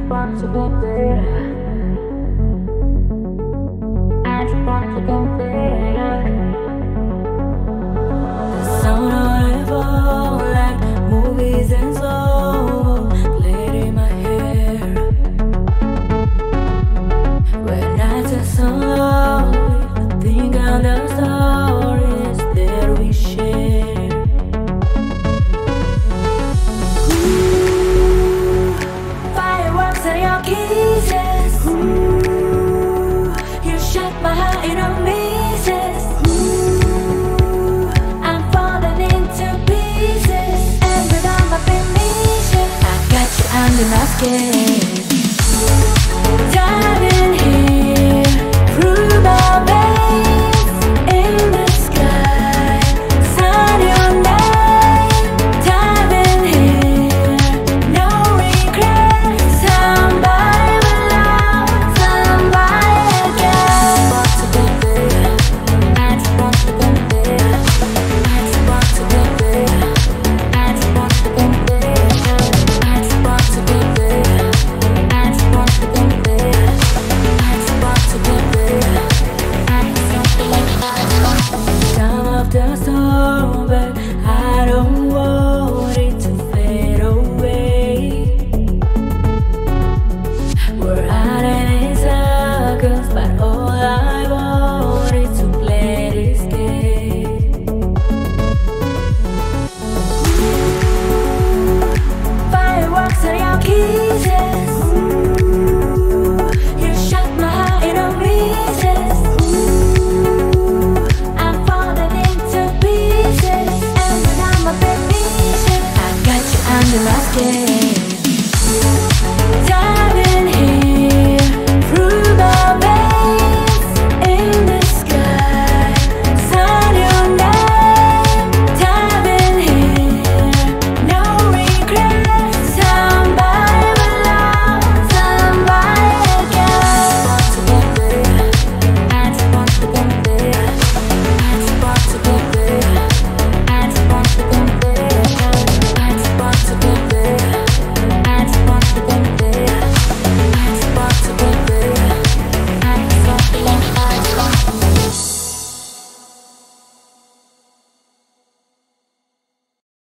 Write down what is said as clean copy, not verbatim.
want to get better. I just want to get better. The sound of fall like movies and slow played in my hair. When I just slowly think of the stories that we share. Ooh, fireworks and your kisses. Ooh, you shut my heart in pieces. Ooh, I'm falling into pieces. And without my permission, I got you under my skin.